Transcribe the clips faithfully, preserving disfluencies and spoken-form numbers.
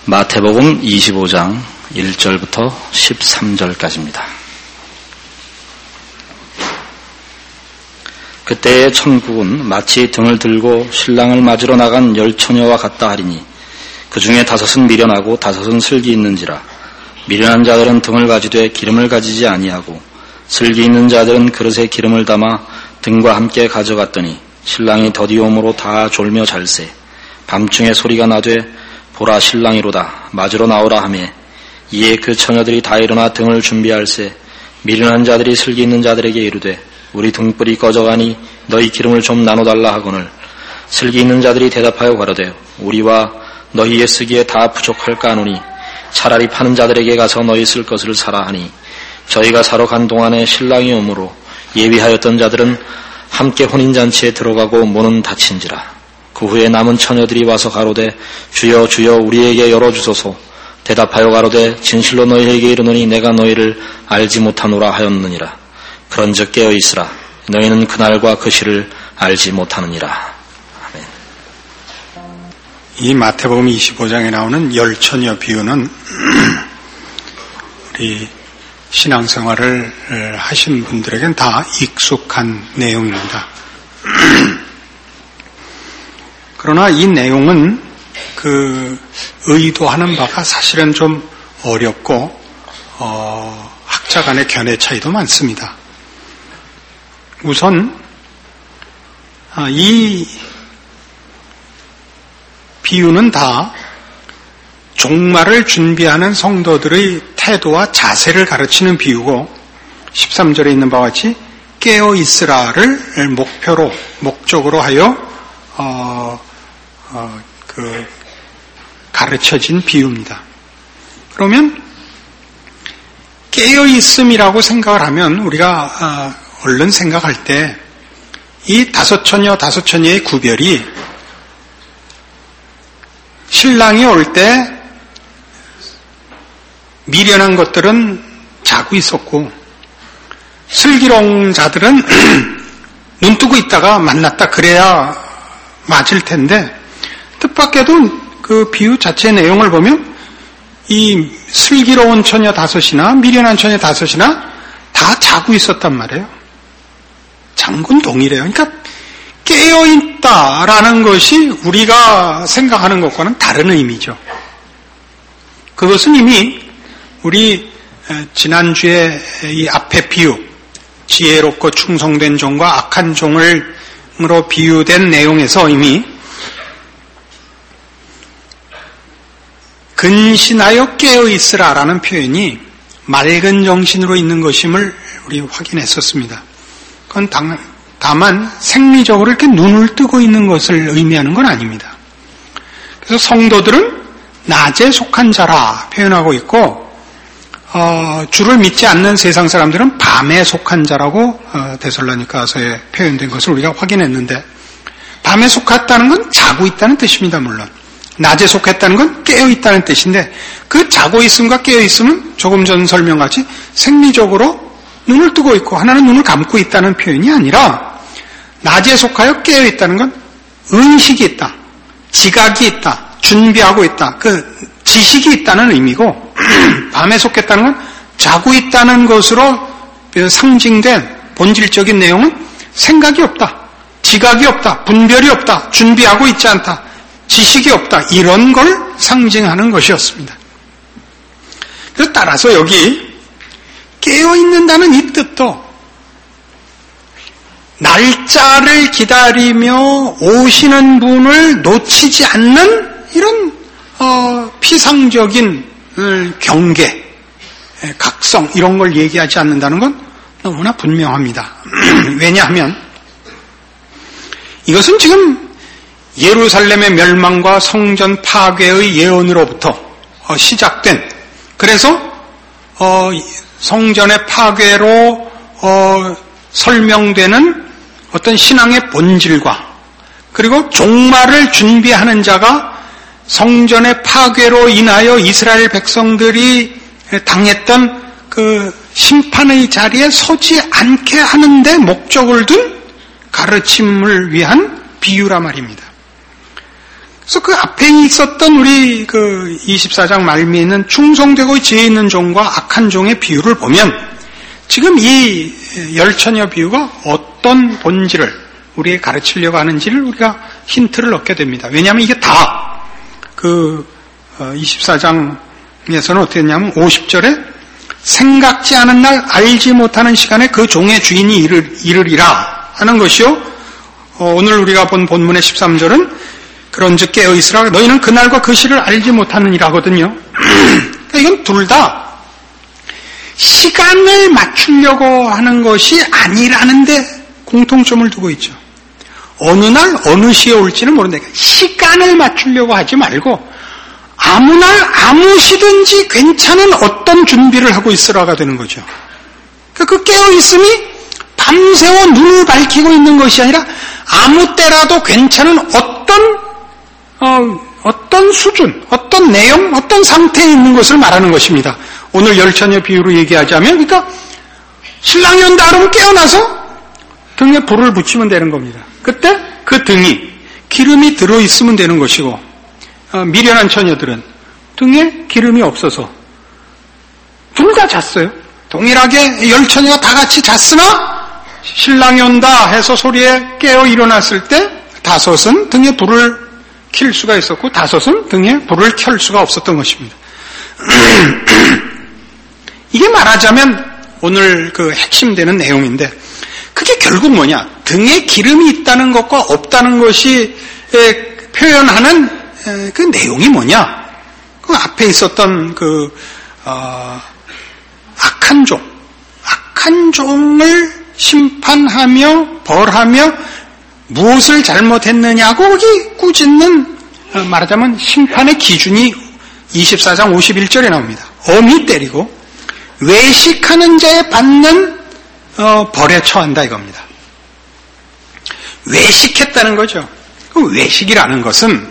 마태복음 이십오 장 일 절부터 십삼 절까지입니다. 그때의 천국은 마치 등을 들고 신랑을 맞으러 나간 열 처녀와 같다 하리니 그 중에 다섯은 미련하고 다섯은 슬기 있는지라. 미련한 자들은 등을 가지되 기름을 가지지 아니하고 슬기 있는 자들은 그릇에 기름을 담아 등과 함께 가져갔더니 신랑이 더디옴으로 다 졸며 잘세. 밤중에 소리가 나되 보라 신랑이로다 맞으러 나오라 하매 이에 그 처녀들이 다 일어나 등을 준비할세. 미련한 자들이 슬기 있는 자들에게 이르되 우리 등불이 꺼져가니 너희 기름을 좀 나눠달라 하거늘 슬기 있는 자들이 대답하여 가로되 우리와 너희의 쓰기에 다 부족할까 하노니 차라리 파는 자들에게 가서 너희 쓸 것을 사라 하니 저희가 사러 간 동안에 신랑이 오므로 예비하였던 자들은 함께 혼인잔치에 들어가고 문은 닫힌지라. 그 후에 남은 처녀들이 와서 가로되 주여 주여 우리에게 열어주소서. 대답하여 가로되 진실로 너희에게 이르노니 내가 너희를 알지 못하노라 하였느니라. 그런즉 깨어있으라. 너희는 그날과 그 시를 알지 못하느니라. 아멘. 이 마태복음 이십오 장에 나오는 열 처녀 비유는 우리 신앙생활을 하신 분들에겐 다 익숙한 내용입니다. 그러나 이 내용은 그 의도하는 바가 사실은 좀 어렵고 어, 학자 간의 견해 차이도 많습니다. 우선 이 비유는 다 종말을 준비하는 성도들의 태도와 자세를 가르치는 비유고 십삼 절에 있는 바와 같이 깨어있으라를 목표로 목적으로 하여 어, 어, 그 가르쳐진 비유입니다. 그러면 깨어있음이라고 생각을 하면 우리가 얼른 생각할 때 이 다섯 처녀 다섯 처녀의 구별이 신랑이 올 때 미련한 것들은 자고 있었고 슬기로운 자들은 눈 뜨고 있다가 만났다 그래야 맞을 텐데 뜻밖에도 그 비유 자체의 내용을 보면 이 슬기로운 처녀 다섯이나 미련한 처녀 다섯이나 다 자고 있었단 말이에요. 장군 동일해요. 그러니까 깨어있다라는 것이 우리가 생각하는 것과는 다른 의미죠. 그것은 이미 우리 지난주에 이 앞에 비유, 지혜롭고 충성된 종과 악한 종으로 비유된 내용에서 이미 근신하여 깨어있으라라는 표현이 맑은 정신으로 있는 것임을 우리 확인했었습니다. 그건 당, 다만 생리적으로 이렇게 눈을 뜨고 있는 것을 의미하는 건 아닙니다. 그래서 성도들은 낮에 속한 자라 표현하고 있고 어, 주를 믿지 않는 세상 사람들은 밤에 속한 자라고 어, 데살로니가서에 표현된 것을 우리가 확인했는데 밤에 속했다는 건 자고 있다는 뜻입니다. 물론 낮에 속했다는 건 깨어있다는 뜻인데 그 자고 있음과 깨어있음은 조금 전 설명같이 생리적으로 눈을 뜨고 있고 하나는 눈을 감고 있다는 표현이 아니라 낮에 속하여 깨어있다는 건 의식이 있다, 지각이 있다, 준비하고 있다, 그 지식이 있다는 의미고 밤에 속했다는 건 자고 있다는 것으로 상징된 본질적인 내용은 생각이 없다, 지각이 없다, 분별이 없다, 준비하고 있지 않다, 지식이 없다, 이런 걸 상징하는 것이었습니다. 그래서 따라서 여기 깨어있는다는 이 뜻도 날짜를 기다리며 오시는 분을 놓치지 않는 이런 어, 피상적인 경계, 각성 이런 걸 얘기하지 않는다는 건 너무나 분명합니다. 왜냐하면 이것은 지금 예루살렘의 멸망과 성전 파괴의 예언으로부터 시작된, 그래서 어, 성전의 파괴로 어, 설명되는 어떤 신앙의 본질과 그리고 종말을 준비하는 자가 성전의 파괴로 인하여 이스라엘 백성들이 당했던 그 심판의 자리에 서지 않게 하는데 목적을 둔 가르침을 위한 비유라 말입니다. 그래서 그 앞에 있었던 우리 그 이십사 장 말미에 있는 충성되고 지혜 있는 종과 악한 종의 비유를 보면 지금 이 열처녀 비유가 어떤 본질을 우리에게 가르치려고 하는지를 우리가 힌트를 얻게 됩니다. 왜냐하면 이게 다 그 이십사 장에서는 어떻게 했냐면 오십 절에 생각지 않은 날 알지 못하는 시간에 그 종의 주인이 이를, 이르리라 하는 것이요. 어, 오늘 우리가 본 본문의 십삼 절은 그런즉 깨어 있으라 너희는 그날과 그 시를 알지 못하느니라거든요. 그러니까 이건 둘 다 시간을 맞추려고 하는 것이 아니라는데 공통점을 두고 있죠. 어느 날 어느 시에 올지는 모른다. 시간을 맞추려고 하지 말고 아무 날 아무 시든지 괜찮은 어떤 준비를 하고 있으라가 되는 거죠. 그 깨어있음이 밤새워 눈을 밝히고 있는 것이 아니라 아무 때라도 괜찮은 어떤 어, 어떤 수준, 어떤 내용, 어떤 상태에 있는 것을 말하는 것입니다. 오늘 열처녀 비유로 얘기하자면 그러니까 신랑이 온다 그러면 깨어나서 등에 불을 붙이면 되는 겁니다. 그때 그 등이 기름이 들어있으면 되는 것이고 어, 미련한 처녀들은 등에 기름이 없어서 둘 다 잤어요. 동일하게 열 처녀가 다 같이 잤으나 신랑이 온다 해서 소리에 깨어 일어났을 때 다섯은 등에 불을 킬 수가 있었고 다섯은 등에 불을 켤 수가 없었던 것입니다. 이게 말하자면 오늘 그 핵심되는 내용인데 그게 결국 뭐냐? 등에 기름이 있다는 것과 없다는 것이 표현하는 그 내용이 뭐냐? 그 앞에 있었던 그 어, 악한 종, 악한 종을 심판하며 벌하며 무엇을 잘못했느냐고 거기 꾸짖는 말하자면 심판의 기준이 이십사 장 오십일 절에 나옵니다. 엄히 때리고 외식하는 자에 받는 어, 벌에 처한다 이겁니다. 외식했다는 거죠. 그 외식이라는 것은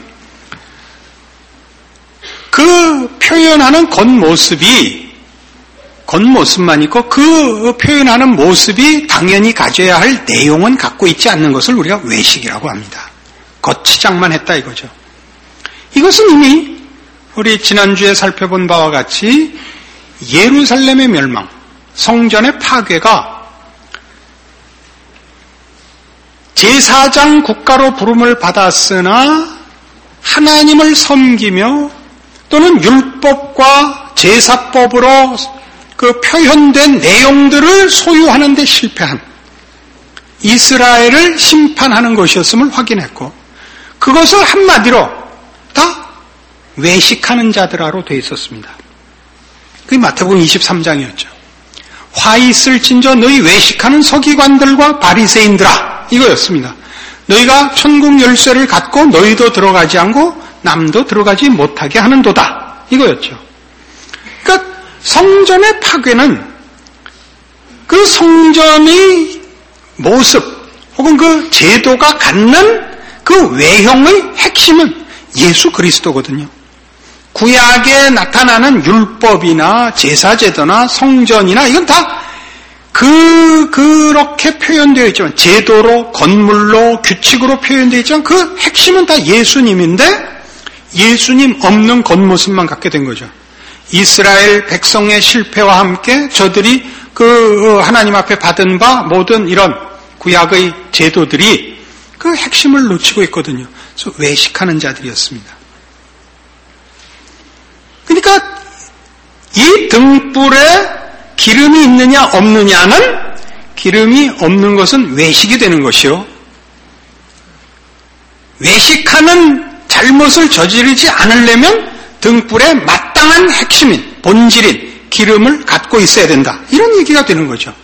그 표현하는 겉모습이 겉모습만 있고 그 표현하는 모습이 당연히 가져야 할 내용은 갖고 있지 않는 것을 우리가 외식이라고 합니다. 겉치장만 했다 이거죠. 이것은 이미 우리 지난주에 살펴본 바와 같이 예루살렘의 멸망, 성전의 파괴가 제사장 국가로 부름을 받았으나 하나님을 섬기며 또는 율법과 제사법으로 그 표현된 내용들을 소유하는 데 실패한 이스라엘을 심판하는 것이었음을 확인했고 그것을 한마디로 다 외식하는 자들아로 되어 있었습니다. 그게 마태복음 이십삼 장이었죠. 화 있을진저 너희 외식하는 서기관들과 바리새인들아 이거였습니다. 너희가 천국 열쇠를 갖고 너희도 들어가지 않고 남도 들어가지 못하게 하는도다 이거였죠. 그러니까 성전의 파괴는 그 성전의 모습 혹은 그 제도가 갖는 그 외형의 핵심은 예수 그리스도거든요. 구약에 나타나는 율법이나 제사제도나 성전이나 이건 다 그, 그렇게 표현되어 있지만, 제도로, 건물로, 규칙으로 표현되어 있지만, 그 핵심은 다 예수님인데, 예수님 없는 겉모습만 갖게 된 거죠. 이스라엘 백성의 실패와 함께 저들이 그 하나님 앞에 받은 바 모든 이런 구약의 제도들이 그 핵심을 놓치고 있거든요. 그래서 외식하는 자들이었습니다. 그러니까 이 등불에 기름이 있느냐 없느냐는 기름이 없는 것은 외식이 되는 것이요. 외식하는 잘못을 저지르지 않으려면 등불에 마땅한 핵심인 본질인 기름을 갖고 있어야 된다. 이런 얘기가 되는 거죠.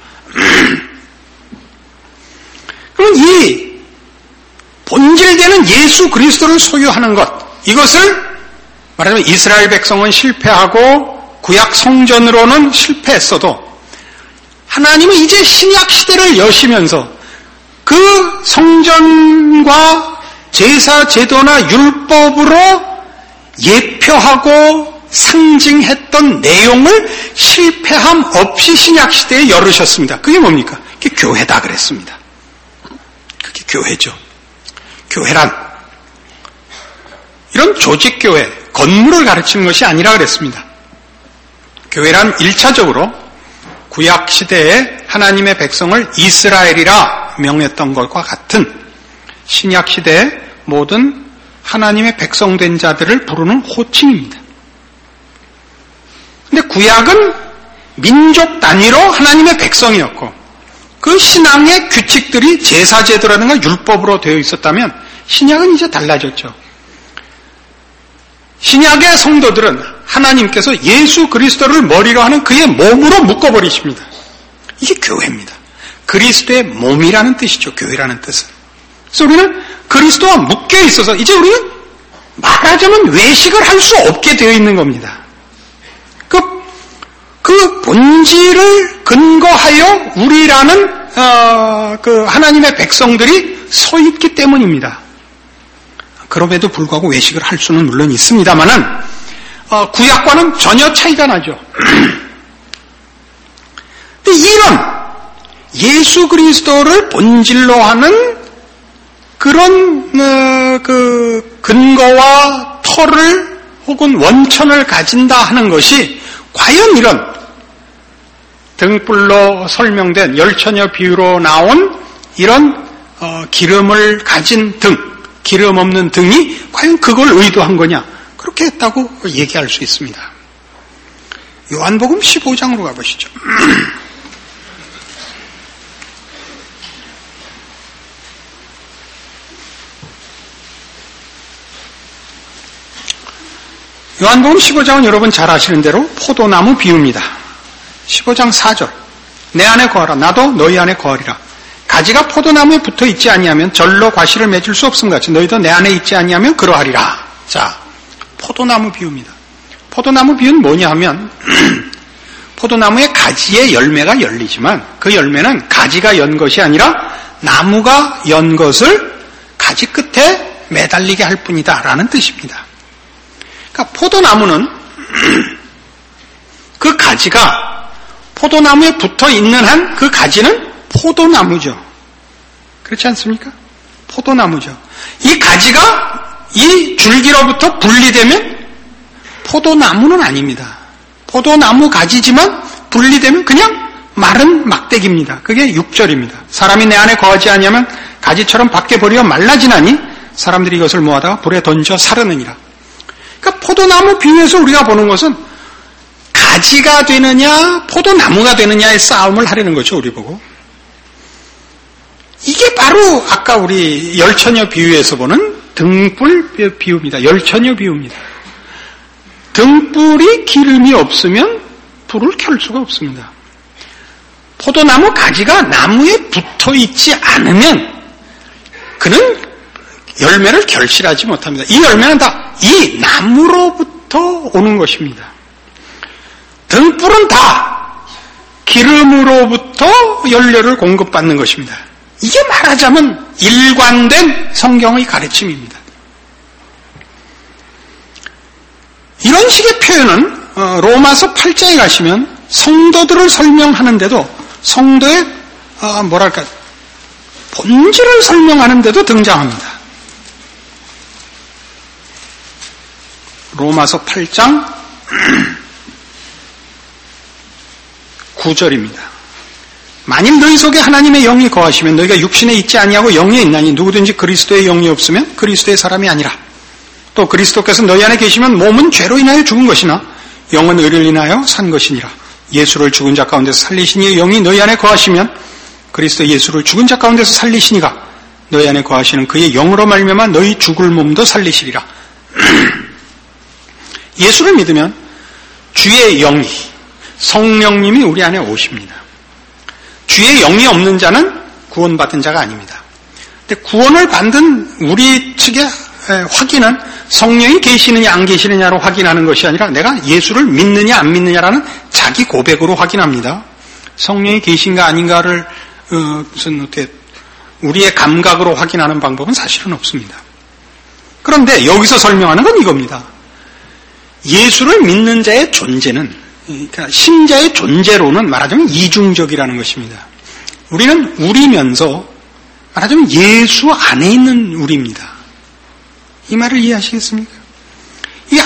그럼 이 본질되는 예수 그리스도를 소유하는 것 이것을 말하자면 이스라엘 백성은 실패하고 구약 성전으로는 실패했어도 하나님은 이제 신약 시대를 여시면서 그 성전과 제사 제도나 율법으로 예표하고 상징했던 내용을 실패함 없이 신약 시대에 열으셨습니다. 그게 뭡니까? 그게 교회다 그랬습니다. 그게 교회죠. 교회란 이런 조직교회, 건물을 가르치는 것이 아니라 그랬습니다. 교회란 일차적으로 구약시대에 하나님의 백성을 이스라엘이라 명했던 것과 같은 신약시대의 모든 하나님의 백성된 자들을 부르는 호칭입니다. 근데 구약은 민족 단위로 하나님의 백성이었고 그 신앙의 규칙들이 제사제도라든가 율법으로 되어 있었다면 신약은 이제 달라졌죠. 신약의 성도들은 하나님께서 예수 그리스도를 머리로 하는 그의 몸으로 묶어버리십니다. 이게 교회입니다. 그리스도의 몸이라는 뜻이죠. 교회라는 뜻은. 그래서 우리는 그리스도와 묶여 있어서 이제 우리는 말하자면 외식을 할 수 없게 되어 있는 겁니다. 그, 그 본질을 근거하여 우리라는 어, 그 하나님의 백성들이 서 있기 때문입니다. 그럼에도 불구하고 외식을 할 수는 물론 있습니다만은 어, 구약과는 전혀 차이가 나죠. 근데 이런 예수 그리스도를 본질로 하는 그런 어, 그 근거와 터를 혹은 원천을 가진다 하는 것이 과연 이런 등불로 설명된 열처녀 비유로 나온 이런 어, 기름을 가진 등, 기름 없는 등이 과연 그걸 의도한 거냐? 그렇게 했다고 얘기할 수 있습니다. 요한복음 십오 장으로 가보시죠. 요한복음 십오 장은 여러분 잘 아시는 대로 포도나무 비유입니다. 십오 장 사 절. 내 안에 거하라. 나도 너희 안에 거하리라. 가지가 포도나무에 붙어 있지 아니하면 절로 과실을 맺을 수 없음 같이 너희도 내 안에 있지 아니하면 그러하리라. 자, 포도나무 비유입니다. 포도나무 비유는 뭐냐 하면 포도나무의 가지에 열매가 열리지만 그 열매는 가지가 연 것이 아니라 나무가 연 것을 가지 끝에 매달리게 할 뿐이다 라는 뜻입니다. 그러니까 포도나무는 그 가지가 포도나무에 붙어 있는 한 그 가지는 포도나무죠. 그렇지 않습니까? 포도나무죠. 이 가지가 이 줄기로부터 분리되면 포도나무는 아닙니다. 포도나무 가지지만 분리되면 그냥 마른 막대기입니다. 그게 육 절입니다. 사람이 내 안에 거하지 아니하면 가지처럼 밖에 버리어 말라지나니 사람들이 이것을 모아다가 불에 던져 사르느니라. 그러니까 포도나무 비유에서 우리가 보는 것은 가지가 되느냐 포도나무가 되느냐의 싸움을 하려는 거죠. 우리 보고. 이게 바로 아까 우리 열처녀 비유에서 보는 등불 비유입니다. 열처녀 비유입니다. 등불이 기름이 없으면 불을 켤 수가 없습니다. 포도나무 가지가 나무에 붙어 있지 않으면 그는 열매를 결실하지 못합니다. 이 열매는 다 이 나무로부터 오는 것입니다. 등불은 다 기름으로부터 연료를 공급받는 것입니다. 이게 말하자면 일관된 성경의 가르침입니다. 이런 식의 표현은 로마서 팔 장에 가시면 성도들을 설명하는데도 성도의 뭐랄까 본질을 설명하는데도 등장합니다. 로마서 팔 장 구 절입니다. 만일 너희 속에 하나님의 영이 거하시면 너희가 육신에 있지 아니하고 영에 있나니 누구든지 그리스도의 영이 없으면 그리스도의 사람이 아니라. 또 그리스도께서 너희 안에 계시면 몸은 죄로 인하여 죽은 것이나 영은 의를 인하여 산 것이니라. 예수를 죽은 자 가운데서 살리신 이의 영이 너희 안에 거하시면 그리스도 예수를 죽은 자 가운데서 살리시니가 너희 안에 거하시는 그의 영으로 말미암아 너희 죽을 몸도 살리시리라. 예수를 믿으면 주의 영이 성령님이 우리 안에 오십니다. 주의 영이 없는 자는 구원받은 자가 아닙니다. 근데 구원을 받은 우리 측의 확인은 성령이 계시느냐 안 계시느냐로 확인하는 것이 아니라 내가 예수를 믿느냐 안 믿느냐라는 자기 고백으로 확인합니다. 성령이 계신가 아닌가를 어, 무슨 어떻게 우리의 감각으로 확인하는 방법은 사실은 없습니다. 그런데 여기서 설명하는 건 이겁니다. 예수를 믿는 자의 존재는, 그러니까 신자의 존재로는 말하자면 이중적이라는 것입니다. 우리는 우리면서 말하자면 예수 안에 있는 우리입니다. 이 말을 이해하시겠습니까?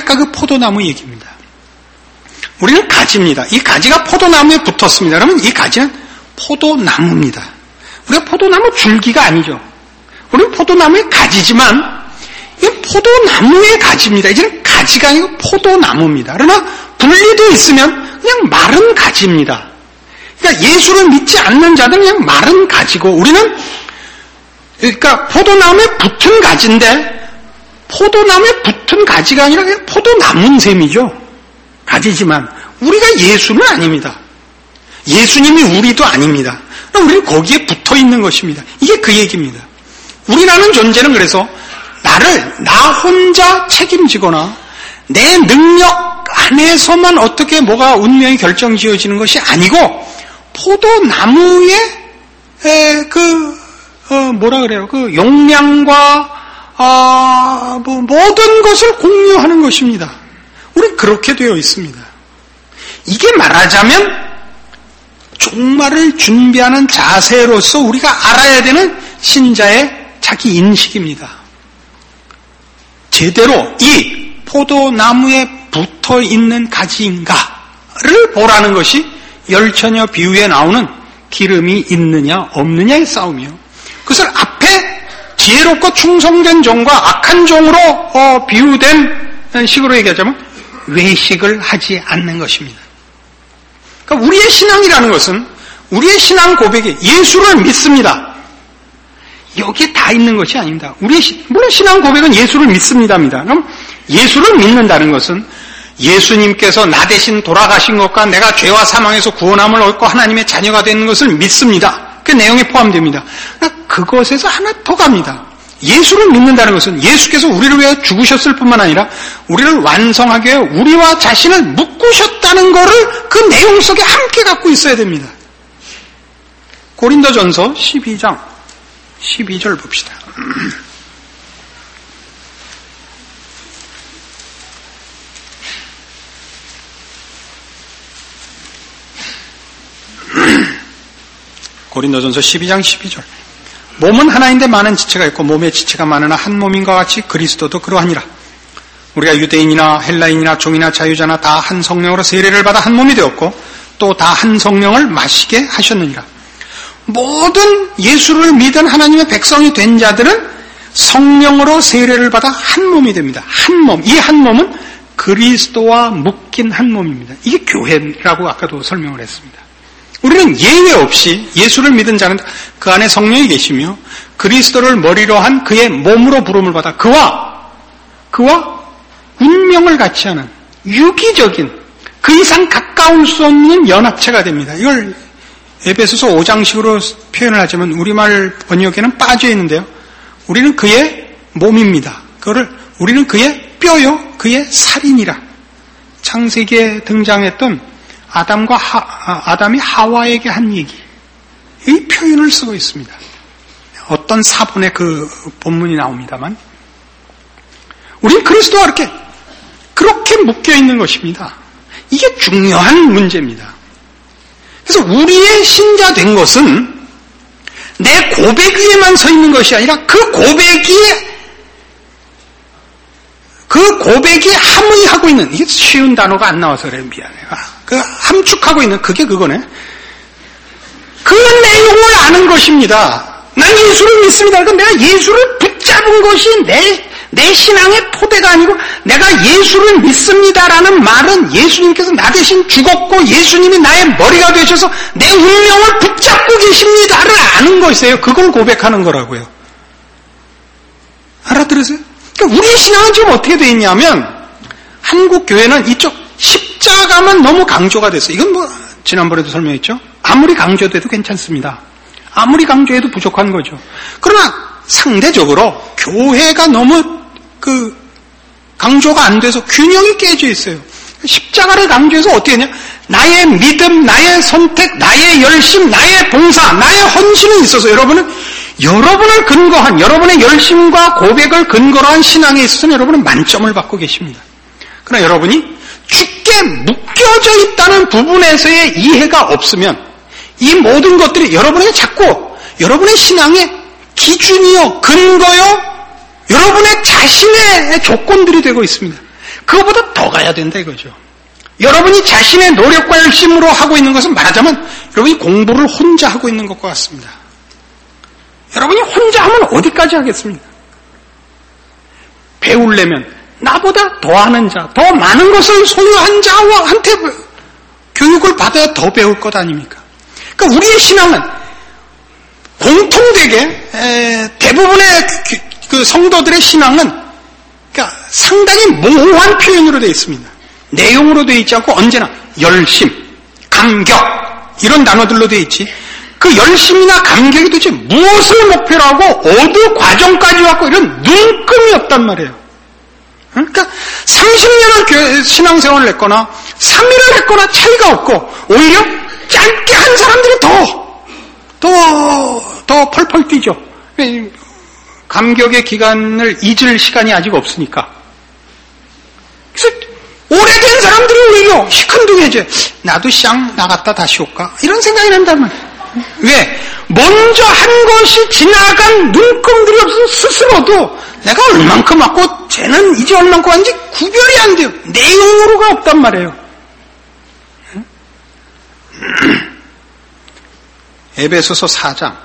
아까 그 포도나무 얘기입니다. 우리는 가지입니다. 이 가지가 포도나무에 붙었습니다. 그러면 이 가지는 포도나무입니다. 우리가 포도나무 줄기가 아니죠. 우리는 포도나무의 가지지만 이 포도나무의 가지입니다. 이제는 가지가 아니고 포도나무입니다. 그러나 분리되어 있으면 그냥 마른 가지입니다. 그러니까 예수를 믿지 않는 자들은 그냥 마른 가지고 우리는 그러니까 포도나무에 붙은 가지인데 포도나무에 붙은 가지가 아니라 그냥 포도나무인 셈이죠. 가지지만 우리가 예수는 아닙니다. 예수님이 우리도 아닙니다. 우리는 거기에 붙어 있는 것입니다. 이게 그 얘기입니다. 우리라는 존재는 그래서 나를 나 혼자 책임지거나 내 능력 안에서만 어떻게 뭐가 운명이 결정지어지는 것이 아니고 포도나무의 에, 그 어, 뭐라 그래요? 그 용량과 아, 뭐 모든 것을 공유하는 것입니다. 우리 그렇게 되어 있습니다. 이게 말하자면 종말을 준비하는 자세로서 우리가 알아야 되는 신자의 자기 인식입니다. 제대로 이 포도나무에 붙어 있는 가지인가를 보라는 것이 열처녀 비유에 나오는 기름이 있느냐 없느냐의 싸움이요. 그것을 앞에 지혜롭고 충성된 종과 악한 종으로 어, 비유된 식으로 얘기하자면 외식을 하지 않는 것입니다. 그러니까 우리의 신앙이라는 것은 우리의 신앙 고백이 예수를 믿습니다. 여기에 다 있는 것이 아닙니다. 우리의 물론 신앙 고백은 예수를 믿습니다입니다. 그럼 예수를 믿는다는 것은 예수님께서 나 대신 돌아가신 것과 내가 죄와 사망에서 구원함을 얻고 하나님의 자녀가 되는 것을 믿습니다. 그 내용에 포함됩니다. 그러니까 그것에서 하나 더 갑니다. 예수를 믿는다는 것은 예수께서 우리를 위해 죽으셨을 뿐만 아니라 우리를 완성하기 위해 우리와 자신을 묶으셨다는 것을 그 내용 속에 함께 갖고 있어야 됩니다. 고린도전서 십이 장 십이 절 봅시다. 고린도전서 십이 장 십이 절. 몸은 하나인데 많은 지체가 있고 몸에 지체가 많으나 한 몸인과 같이 그리스도도 그러하니라. 우리가 유대인이나 헬라인이나 종이나 자유자나 다 한 성령으로 세례를 받아 한 몸이 되었고 또 다 한 성령을 마시게 하셨느니라. 모든 예수를 믿은 하나님의 백성이 된 자들은 성령으로 세례를 받아 한 몸이 됩니다. 한 몸. 이 한 몸은 그리스도와 묶인 한 몸입니다. 이게 교회라고 아까도 설명을 했습니다. 우리는 예외 없이 예수를 믿은 자는 그 안에 성령이 계시며 그리스도를 머리로 한 그의 몸으로 부름을 받아 그와 그와 운명을 같이 하는 유기적인 그 이상 가까울 수 없는 연합체가 됩니다. 이걸 에베소서 오 장식으로 표현을 하자면 우리말 번역에는 빠져 있는데요. 우리는 그의 몸입니다. 그거를 우리는 그의 뼈요, 그의 살이니라. 창세기에 등장했던 아담과 하, 아담이 하와에게 한 얘기, 이 표현을 쓰고 있습니다. 어떤 사본의 그 본문이 나옵니다만, 우리는 그리스도와 이렇게 그렇게 묶여 있는 것입니다. 이게 중요한 문제입니다. 그래서 우리의 신자 된 것은 내 고백 위에만 서 있는 것이 아니라 그 고백이 그 고백이 함의하고 있는, 이게 쉬운 단어가 안 나와서 그래 미안해요. 그 함축하고 있는 그게 그거네. 그 내용을 아는 것입니다. 난 예수를 믿습니다. 그러니까 내가 예수를 붙잡은 것이 내, 내 신앙의 토대가 아니고 내가 예수를 믿습니다라는 말은 예수님께서 나 대신 죽었고 예수님이 나의 머리가 되셔서 내 운명을 붙잡고 계십니다를 아는 것이에요. 그걸 고백하는 거라고요. 알아들으세요? 그러니까 우리의 신앙은 지금 어떻게 되어 있냐면 한국 교회는 이쪽 십자가만 너무 강조가 됐어요. 이건 뭐 지난번에도 설명했죠. 아무리 강조돼도 괜찮습니다. 아무리 강조해도 부족한 거죠. 그러나 상대적으로 교회가 너무 그 강조가 안 돼서 균형이 깨져 있어요. 십자가를 강조해서 어떻게 하냐? 나의 믿음, 나의 선택, 나의 열심, 나의 봉사, 나의 헌신이 있어서 여러분은 여러분을 근거한, 여러분의 열심과 고백을 근거로 한 신앙에 있어서는 여러분은 만점을 받고 계십니다. 그러나 여러분이 죽게 묶여져 있다는 부분에서의 이해가 없으면 이 모든 것들이 여러분에게 자꾸 여러분의 신앙의 기준이요, 근거요, 여러분의 자신의 조건들이 되고 있습니다. 그거보다 더 가야 된다 이거죠. 여러분이 자신의 노력과 열심으로 하고 있는 것은 말하자면 여러분이 공부를 혼자 하고 있는 것과 같습니다. 여러분이 혼자 하면 어디까지 하겠습니까? 배우려면 나보다 더 아는 자, 더 많은 것을 소유한 자한테 교육을 받아야 더 배울 것 아닙니까? 그러니까 우리의 신앙은 공통되게 에, 대부분의 그, 그 성도들의 신앙은 그러니까 상당히 모호한 표현으로 되어 있습니다. 내용으로 되어 있지 않고 언제나 열심, 감격 이런 단어들로 되어 있지. 그 열심이나 감격이 도대체 무엇을 목표로 하고 어느 과정까지 왔고 이런 눈금이 없단 말이에요. 그러니까 삼십 년을 신앙생활을 했거나 삼 일을 했거나 차이가 없고 오히려 짧게 한 사람들이 더, 더, 더 펄펄 뛰죠. 감격의 기간을 잊을 시간이 아직 없으니까. 그래서 오래된 사람들이 오히려 시큰둥해져. 나도 시장 나갔다 다시 올까? 이런 생각이 난단 말이에요. 왜? 먼저 한 것이 지나간 눈금들이 없어서 스스로도 내가 얼만큼 왔고 쟤는 이제 얼만큼 왔는지 구별이 안 돼요. 내용으로가 없단 말이에요. 에베소서 사 장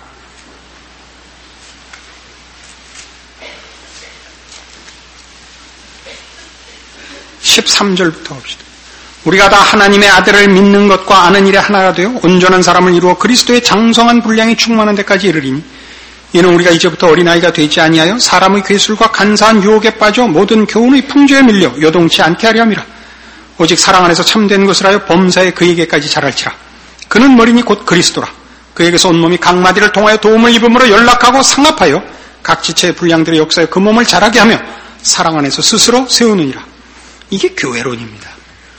십삼 절부터 봅시다. 우리가 다 하나님의 아들을 믿는 것과 아는 일에 하나가 되어 온전한 사람을 이루어 그리스도의 장성한 분량이 충만한 데까지 이르리니 이는 우리가 이제부터 어린아이가 되지 아니하여 사람의 괴술과 간사한 유혹에 빠져 모든 교훈의 풍조에 밀려 요동치 않게 하려 함이라. 오직 사랑 안에서 참된 것을 하여 범사에 그에게까지 자랄지라. 그는 머리니 곧 그리스도라. 그에게서 온몸이 각 마디를 통하여 도움을 입음으로 연락하고 상합하여 각 지체의 분량들의 역사에 그 몸을 자라게 하며 사랑 안에서 스스로 세우느니라. 이게 교회론입니다.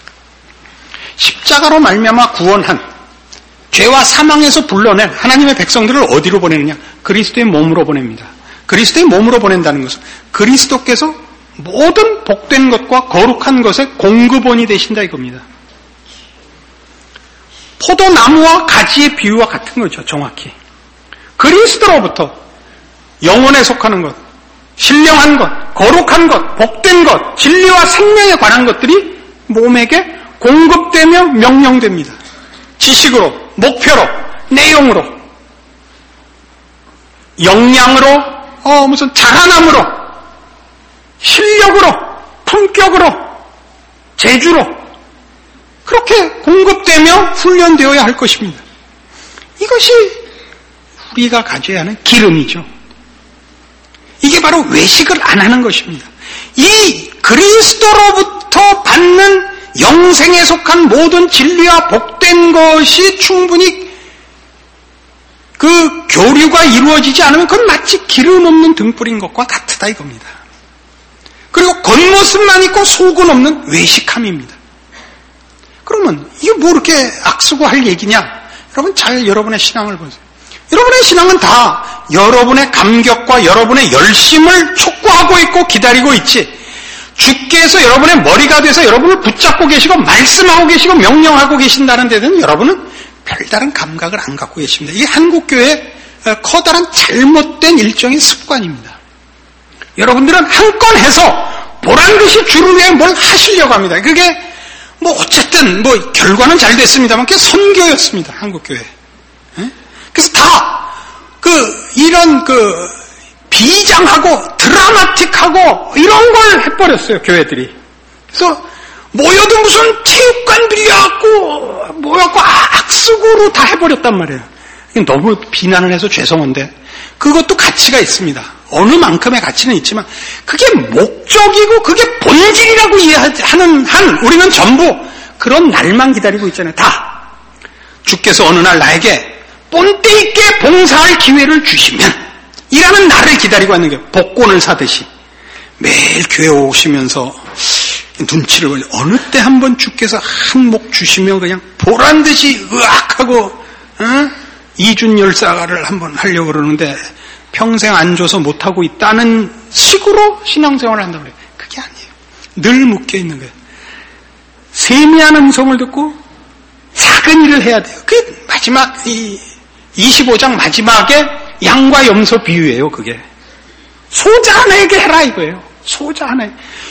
십자가로 말미암아 구원한 죄와 사망에서 불러낸 하나님의 백성들을 어디로 보내느냐? 그리스도의 몸으로 보냅니다. 그리스도의 몸으로 보낸다는 것은 그리스도께서 모든 복된 것과 거룩한 것의 공급원이 되신다 이겁니다. 포도나무와 가지의 비유와 같은 거죠. 정확히. 그리스도로부터 영혼에 속하는 것, 신령한 것, 거룩한 것, 복된 것, 진리와 생명에 관한 것들이 몸에게 공급되며 명령됩니다. 지식으로, 목표로, 내용으로, 역량으로, 어, 무슨 자라남으로, 실력으로, 품격으로, 재주로, 그렇게 공급되며 훈련되어야 할 것입니다. 이것이 우리가 가져야 하는 기름이죠. 이게 바로 외식을 안 하는 것입니다. 이 그리스도로부터 받는 영생에 속한 모든 진리와 복된 것이 충분히 그 교류가 이루어지지 않으면 그건 마치 기름 없는 등불인 것과 같다 이겁니다. 그리고 겉모습만 있고 속은 없는 외식함입니다. 그러면 이게 뭐 이렇게 악수고할 얘기냐? 여러분 잘 여러분의 신앙을 보세요. 여러분의 신앙은 다 여러분의 감격과 여러분의 열심을 촉구하고 있고 기다리고 있지. 주께서 여러분의 머리가 돼서 여러분을 붙잡고 계시고 말씀하고 계시고 명령하고 계신다는 데는 여러분은 별다른 감각을 안 갖고 계십니다. 이게 한국교회의 커다란 잘못된 일종의 습관입니다. 여러분들은 한 건 해서 보란듯이 주를 위해 뭘 하시려고 합니다. 그게 뭐 어쨌든 뭐 결과는 잘 됐습니다만 그게 선교였습니다. 한국교회. 그래서 다 그 이런 그 비장하고 드라마틱하고 이런 걸 해버렸어요. 교회들이. 그래서 모여도 무슨 체육관 빌려갖고 모여갖고 악수구로 다 해버렸단 말이에요. 너무 비난을 해서 죄송한데 그것도 가치가 있습니다. 어느 만큼의 가치는 있지만 그게 목적이고 그게 본질이라고 이해하는 한 우리는 전부 그런 날만 기다리고 있잖아요. 다. 주께서 어느 날 나에게 본때 있게 봉사할 기회를 주시면 이라는 날을 기다리고 있는 게 복권을 사듯이 매일 교회 오시면서 눈치를 보니 어느 때 한번 주께서 한 목 주시면 그냥 보란듯이 으악하고 어? 이준열사를 한번 하려고 그러는데 평생 안 줘서 못하고 있다는 식으로 신앙생활을 한다고 그래요. 그게 아니에요. 늘 묶여있는 거예요. 세미한 음성을 듣고 작은 일을 해야 돼요. 그게 마지막 이 이십오 장 마지막에 양과 염소 비유예요. 그게 소자 하나에게 해라 이거예요. 소자 하나에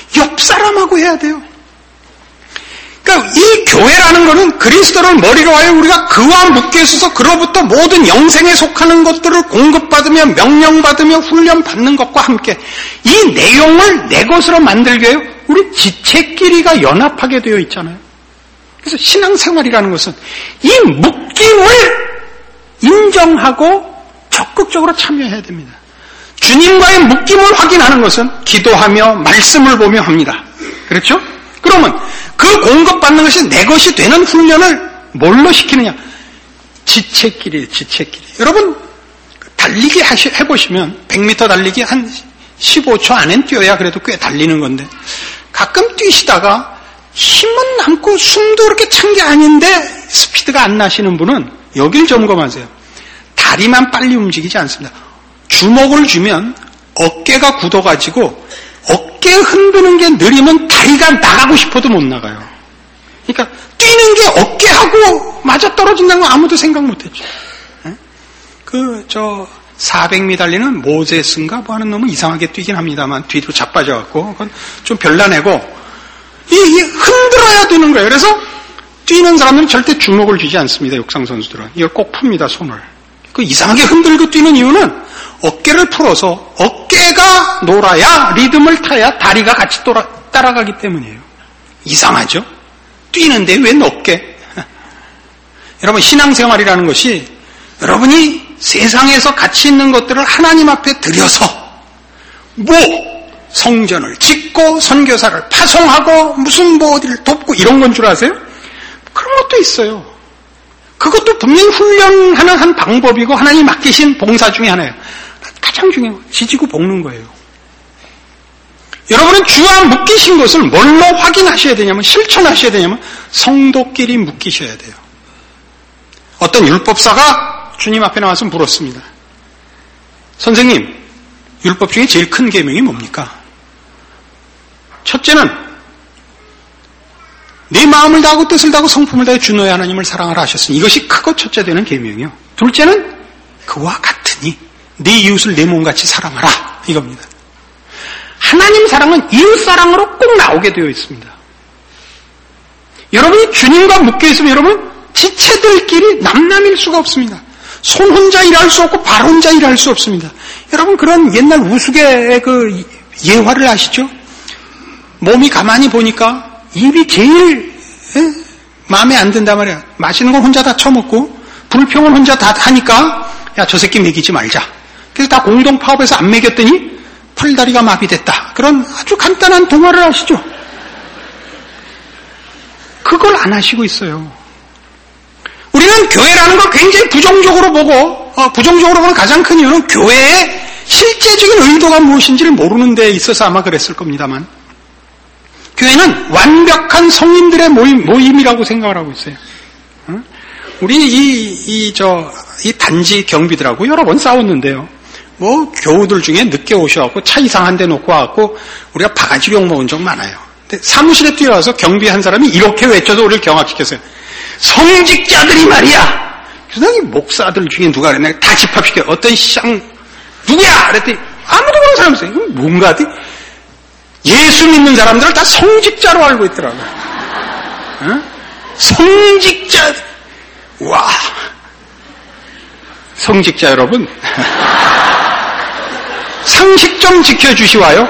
옆 사람하고 해야 돼요. 그러니까 이 교회라는 것은 그리스도를 머리로 하여 우리가 그와 묶여 있어서 그로부터 모든 영생에 속하는 것들을 공급받으며 명령받으며 훈련받는 것과 함께 이 내용을 내 것으로 만들게 해요. 우리 지체끼리가 연합하게 되어 있잖아요. 그래서 신앙생활이라는 것은 이 묶임을 인정하고 적극적으로 참여해야 됩니다. 주님과의 묶임을 확인하는 것은 기도하며 말씀을 보며 합니다. 그렇죠? 그러면 그 공급받는 것이 내 것이 되는 훈련을 뭘로 시키느냐? 지체끼리, 지체끼리. 여러분, 달리기 하시, 해보시면 백 미터 달리기 한 십오 초 안엔 뛰어야 그래도 꽤 달리는 건데 가끔 뛰시다가 힘은 남고 숨도 그렇게 찬 게 아닌데 스피드가 안 나시는 분은 여길 점검하세요. 다리만 빨리 움직이지 않습니다. 주먹을 주면 어깨가 굳어가지고 어깨 흔드는 게 느리면 다리가 나가고 싶어도 못 나가요. 그러니까 뛰는 게 어깨하고 맞아떨어진다는 거 아무도 생각 못했죠. 그 저 사백 미터 달리는 모제스인가 뭐 하는 놈은 이상하게 뛰긴 합니다만 뒤로 자빠져갖고 그건 좀 별나내고 이, 이 흔들어야 되는 거예요. 그래서 뛰는 사람들은 절대 주먹을 쥐지 않습니다. 육상 선수들은 이걸 꼭 풉니다. 손을. 그 이상하게 흔들고 뛰는 이유는 어깨를 풀어서 어깨가 놀아야 리듬을 타야 다리가 같이 돌아, 따라가기 때문이에요. 이상하죠? 뛰는데 웬 어깨? 여러분 신앙생활이라는 것이 여러분이 세상에서 가치 있는 것들을 하나님 앞에 들여서 뭐 성전을 짓고 선교사를 파송하고 무슨 뭐 어디를 돕고 이런 건 줄 아세요? 그런 것도 있어요. 그것도 분명히 훈련하는 한 방법이고 하나님 맡기신 봉사 중에 하나예요. 가장 중요한 거 지지고 볶는 거예요. 여러분은 주와 묶이신 것을 뭘로 확인하셔야 되냐면 실천하셔야 되냐면 성도끼리 묶이셔야 돼요. 어떤 율법사가 주님 앞에 나와서 물었습니다. 선생님, 율법 중에 제일 큰 계명이 뭡니까? 첫째는 네 마음을 다하고 뜻을 다하고 성품을 다해 주 너의 하나님을 사랑하라 하셨으니 이것이 크고 첫째 되는 계명이요. 둘째는 그와 같으니 네 이웃을 내 몸같이 사랑하라 이겁니다. 하나님 사랑은 이웃 사랑으로 꼭 나오게 되어 있습니다. 여러분이 주님과 묶여 있으면 여러분 지체들끼리 남남일 수가 없습니다. 손 혼자 일할 수 없고 발 혼자 일할 수 없습니다. 여러분 그런 옛날 우스개의 그 예화를 아시죠? 몸이 가만히 보니까 입이 제일 에? 마음에 안 든단 말이야. 맛있는 건 혼자 다 처먹고 불평은 혼자 다 하니까 야, 저 새끼 먹이지 말자. 그래서 다 공동 파업해서 안 먹였더니 팔다리가 마비됐다. 그런 아주 간단한 동화를 아시죠? 그걸 안 하시고 있어요. 우리는 교회라는 걸 굉장히 부정적으로 보고 어, 부정적으로 보는 가장 큰 이유는 교회의 실제적인 의도가 무엇인지를 모르는 데 있어서 아마 그랬을 겁니다만 교회는 완벽한 성인들의 모임, 모임이라고 생각을 하고 있어요. 어? 우리 이, 이, 저, 이 단지 경비들하고 여러 번 싸웠는데요. 뭐 교우들 중에 늦게 오셔갖고 차 이상한 데 놓고 와갖고 우리가 바가지 욕 먹은 적 많아요. 근데 사무실에 뛰어와서 경비 한 사람이 이렇게 외쳐서 우리를 경악시켰어요. 성직자들이 말이야. 그래서 이 목사들 중에 누가 그랬나 다 집합시켜. 어떤 시장 누구야? 그랬더니 아무도 그런 사람 없어요. 이건 뭔가 하더니 예수 믿는 사람들을 다 성직자로 알고 있더라고요. 어? 성직자. 와. 성직자 여러분. 상식 좀 지켜주시와요.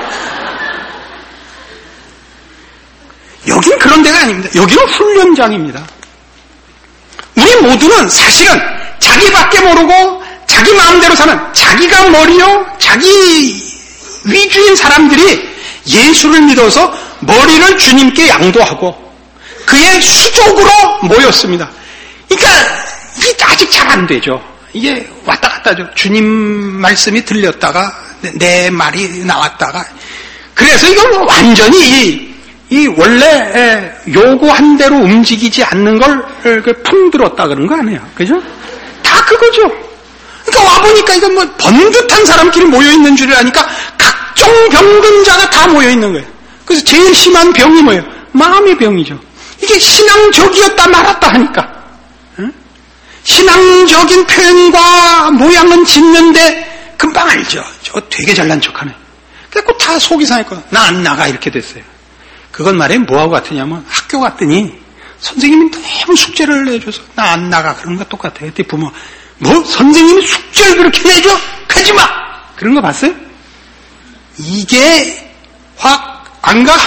여긴 그런 데가 아닙니다. 여기는 훈련장입니다. 우리 모두는 사실은 자기밖에 모르고 자기 마음대로 사는 자기가 머리요 자기 위주인 사람들이 예수를 믿어서 머리를 주님께 양도하고 그의 수족으로 모였습니다. 그러니까 이게 아직 잘 안 되죠. 이게 왔다 갔다 하죠. 주님 말씀이 들렸다가 내 말이 나왔다가 그래서 이건 완전히 이, 이 원래 요구한 대로 움직이지 않는 걸 품들었다 그런 거 아니에요. 그죠? 다 그거죠. 그러니까 와보니까 이건 뭐 번듯한 사람끼리 모여있는 줄 아니까 각종 병근자가 다 모여있는 거예요. 그래서 제일 심한 병이 뭐예요? 마음의 병이죠. 이게 신앙적이었다 말았다 하니까. 응? 신앙적인 표현과 모양은 짓는데 금방 알죠. 저 되게 잘난 척하네. 그래서 다 속이 상했거든. 나 안 나가 이렇게 됐어요. 그건 말이에요. 뭐하고 같으냐면 학교 갔더니 선생님이 너무 숙제를 내줘서 나 안 나가 그런 거 똑같아요. 그때 부모 뭐 선생님이 숙제를 그렇게 내줘? 가지마! 그런 거 봤어요? 이게 확 안 가?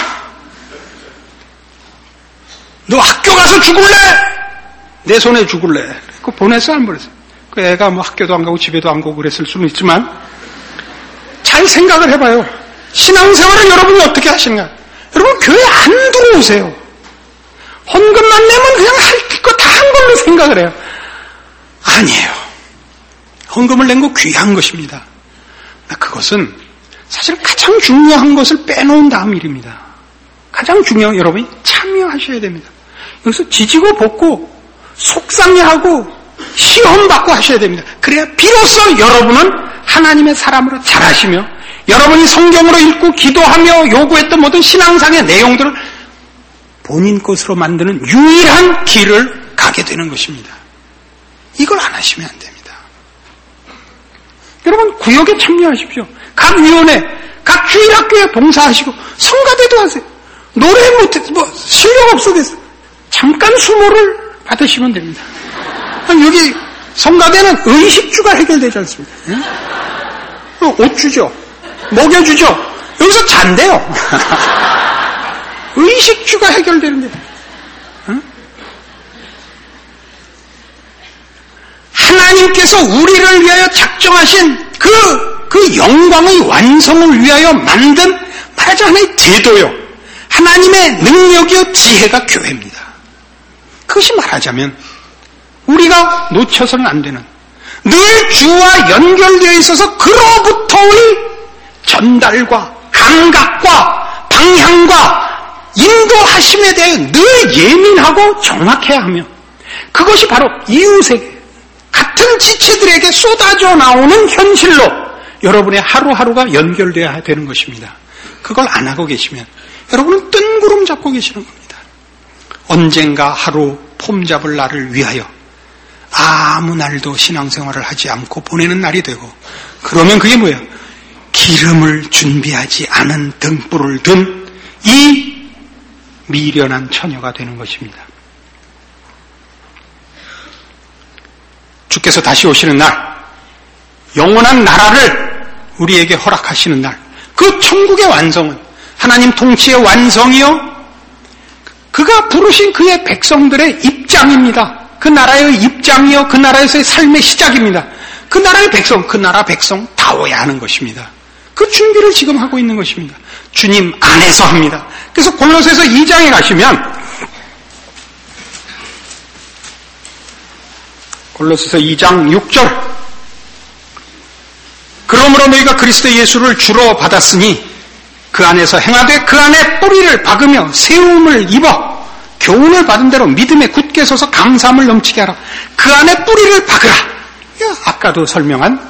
너 학교 가서 죽을래? 내 손에 죽을래? 그 보냈어 안 보냈어? 그 애가 뭐 학교도 안 가고 집에도 안 가고 그랬을 수는 있지만 잘 생각을 해봐요. 신앙생활을 여러분이 어떻게 하시는가? 여러분 교회 안 들어오세요. 헌금만 내면 그냥 할 거 다 한 걸로 생각을 해요. 아니에요. 헌금을 낸 거 귀한 것입니다. 그것은 사실 가장 중요한 것을 빼놓은 다음 일입니다. 가장 중요한 여러분이 참여하셔야 됩니다. 여기서 지지고 볶고 속상해하고 시험받고 하셔야 됩니다. 그래야 비로소 여러분은 하나님의 사람으로 자라시며 여러분이 성경으로 읽고 기도하며 요구했던 모든 신앙상의 내용들을 본인 것으로 만드는 유일한 길을 가게 되는 것입니다. 이걸 안 하시면 안 됩니다. 여러분 구역에 참여하십시오. 각 위원회, 각 주일학교에 봉사하시고 성가대도 하세요. 노래 못해, 뭐 실력 없어졌어요. 잠깐 수모를 받으시면 됩니다. 여기 성가대는 의식주가 해결되지 않습니다. 옷 주죠. 먹여주죠. 여기서 잔대요. 의식주가 해결되는데. 하나님께서 우리를 위하여 작정하신 그, 그 영광의 완성을 위하여 만든 말하자면 하나의 제도요. 하나님의 능력이요 지혜가 교회입니다. 그것이 말하자면 우리가 놓쳐서는 안 되는 늘 주와 연결되어 있어서 그로부터의 전달과 감각과 방향과 인도하심에 대해 늘 예민하고 정확해야 하며 그것이 바로 이웃에게 같은 지체들에게 쏟아져 나오는 현실로 여러분의 하루하루가 연결되어야 되는 것입니다. 그걸 안 하고 계시면 여러분은 뜬구름 잡고 계시는 겁니다. 언젠가 하루 폼 잡을 날을 위하여 아무 날도 신앙생활을 하지 않고 보내는 날이 되고 그러면 그게 뭐예요? 기름을 준비하지 않은 등불을 든 이 미련한 처녀가 되는 것입니다. 주께서 다시 오시는 날, 영원한 나라를 우리에게 허락하시는 날, 그 천국의 완성은 하나님 통치의 완성이요, 그가 부르신 그의 백성들의 입장입니다. 그 나라의 입장이요, 그 나라에서의 삶의 시작입니다. 그 나라의 백성, 그 나라 백성 다워야 하는 것입니다. 그 준비를 지금 하고 있는 것입니다. 주님 안에서 합니다. 그래서 골로새서 이 장에 가시면 골로새서 이 장 육 절 그러므로 너희가 그리스도 예수를 주로 받았으니 그 안에서 행하되 그 안에 뿌리를 박으며 세움을 입어 교훈을 받은 대로 믿음에 굳게 서서 감사함을 넘치게 하라. 그 안에 뿌리를 박으라. 아까도 설명한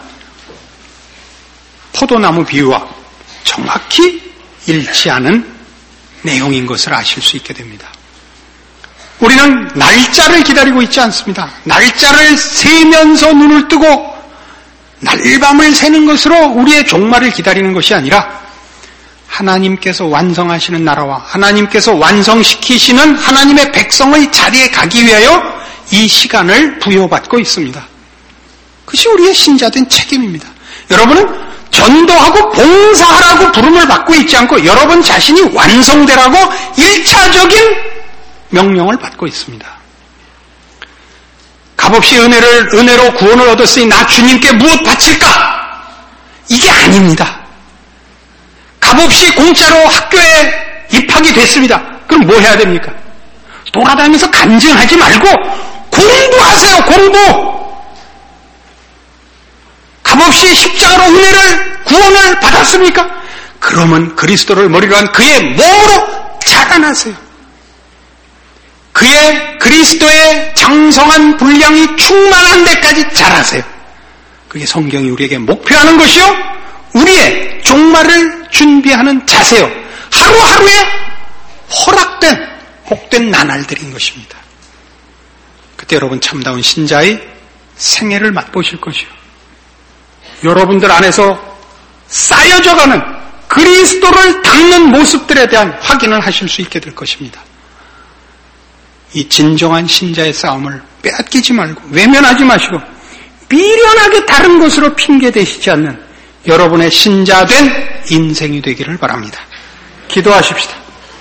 포도나무 비유와 정확히 일치하는 내용인 것을 아실 수 있게 됩니다. 우리는 날짜를 기다리고 있지 않습니다. 날짜를 세면서 눈을 뜨고 날밤을 새는 것으로 우리의 종말을 기다리는 것이 아니라 하나님께서 완성하시는 나라와 하나님께서 완성시키시는 하나님의 백성의 자리에 가기 위하여 이 시간을 부여받고 있습니다. 그것이 우리의 신자된 책임입니다. 여러분은 전도하고 봉사하라고 부름을 받고 있지 않고 여러분 자신이 완성되라고 일차적인 명령을 받고 있습니다. 값없이 은혜를, 은혜로 구원을 얻었으니 나 주님께 무엇 바칠까? 이게 아닙니다. 값없이 공짜로 학교에 입학이 됐습니다. 그럼 뭐 해야 됩니까? 돌아다니면서 간증하지 말고 공부하세요, 공부! 값없이 십자가로 은혜를, 구원을 받았습니까? 그러면 그리스도를 머리로 한 그의 몸으로 자라나세요. 그의 그리스도의 장성한 분량이 충만한 데까지 자라세요. 그게 성경이 우리에게 목표하는 것이요, 우리의 종말을 준비하는 자세요. 하루하루에 허락된, 복된 나날들인 것입니다. 그때 여러분 참다운 신자의 생애를 맛보실 것이요. 여러분들 안에서 쌓여져가는 그리스도를 닮는 모습들에 대한 확인을 하실 수 있게 될 것입니다. 이 진정한 신자의 싸움을 빼앗기지 말고 외면하지 마시고 미련하게 다른 것으로 핑계대시지 않는 여러분의 신자된 인생이 되기를 바랍니다. 기도하십시다.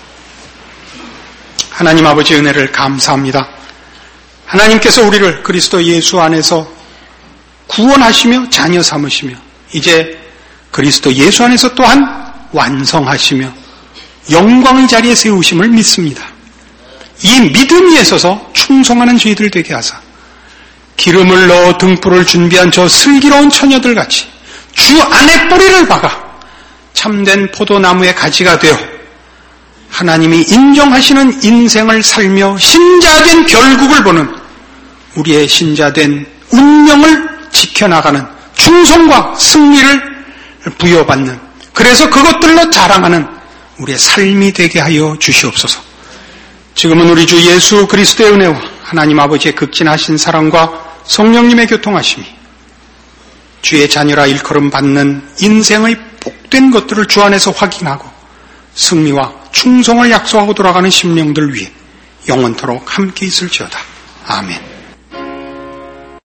하나님 아버지 은혜를 감사합니다. 하나님께서 우리를 그리스도 예수 안에서 구원하시며 자녀 삼으시며 이제 그리스도 예수 안에서 또한 완성하시며 영광의 자리에 세우심을 믿습니다. 이 믿음 위에 서서 충성하는 저희들 되게 하사 기름을 넣어 등불을 준비한 저 슬기로운 처녀들 같이 주 안에 뿌리를 박아 참된 포도나무의 가지가 되어 하나님이 인정하시는 인생을 살며 신자된 결국을 보는 우리의 신자된 운명을 지켜나가는 충성과 승리를 부여받는 그래서 그것들로 자랑하는 우리의 삶이 되게 하여 주시옵소서. 지금은 우리 주 예수 그리스도의 은혜와 하나님 아버지의 극진하신 사랑과 성령님의 교통하심이 주의 자녀라 일컬음 받는 인생의 복된 것들을 주 안에서 확인하고 승리와 충성을 약속하고 돌아가는 심령들 위해 영원토록 함께 있을지어다. 아멘.